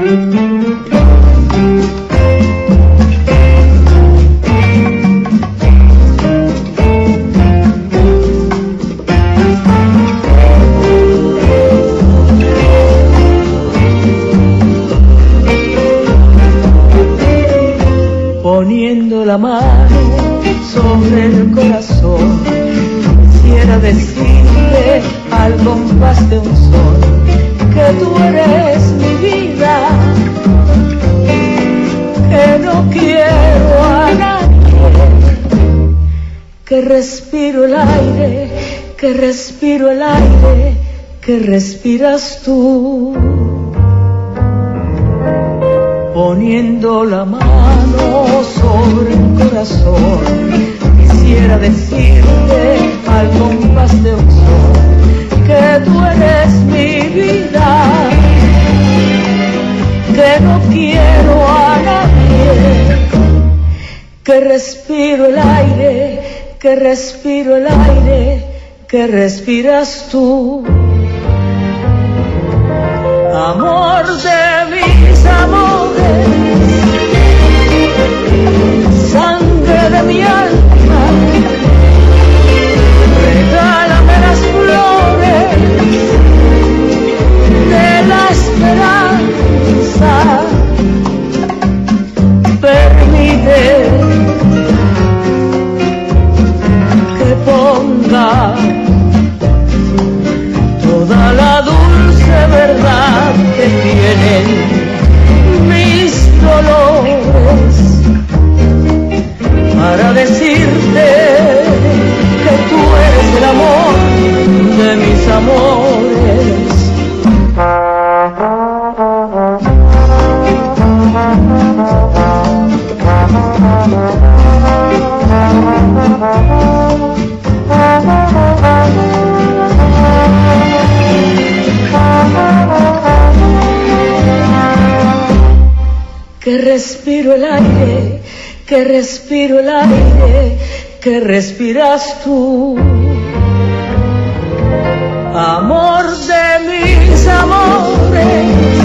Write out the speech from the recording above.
Poniendo la mano sobre el corazón, quisiera decirle al compás de un sol que tú eres mi vida, que no quiero a nadie, que respiro el aire, que respiro el aire, que respiras tú. Poniendo la mano sobre el corazón, quisiera decirte al compás de un sol que tú eres mi vida, que no quiero a nadie, que respiro el aire, que respiro el aire, que respiras tú. Amor de mis amores, sangre de mi alma, regálame las flores de la esperanza, permite que ponga toda la dulce verdad que tienen mis dolores para decirte que tú eres el amor de mis amores. Que respiro el aire, que respiro el aire, que respiras tú. Amor de mis amores,